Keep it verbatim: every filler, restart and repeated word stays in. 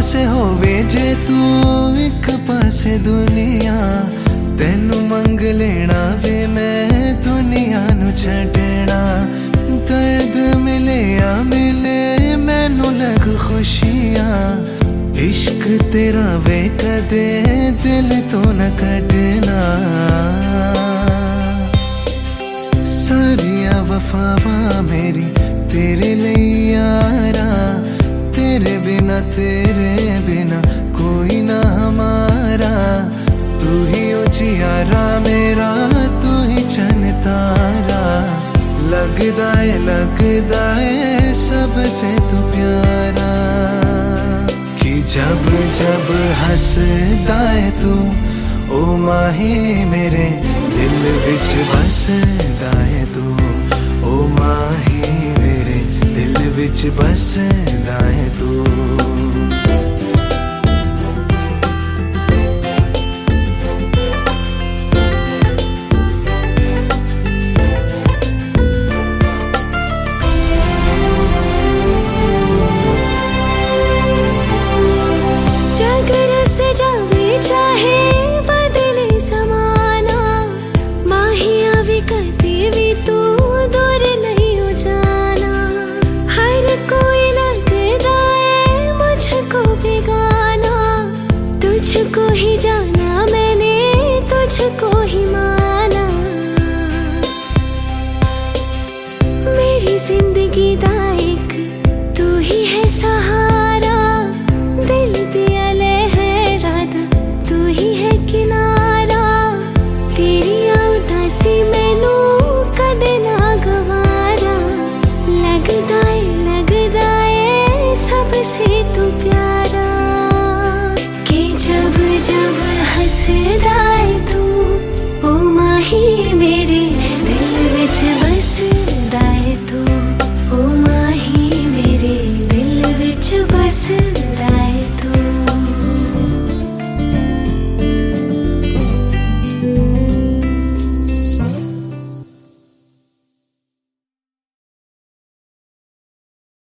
पासे होवे जे तू एक पासे दुनिया, तेनू मंग लेना वे मैं दुनिया नू छड़ना। दर्द मिले या मिले मैनू लग खुशियां, इश्क तेरा वे कदे दिल तो न कटना। सारिया वफावा मेरी तेरे लिए यारा, तेरे बिना तेरे बिना कोई ना हमारा। तू ही उजियारा मेरा, तू ही चन तारा, लगदा है लगदा है सबसे तू प्यारा। कि जब जब हंसदा है तू ओ माही मेरे दिल विच बसदा है तू। ओ माही मेरे दिल विच बसदा है तू। तुझको ही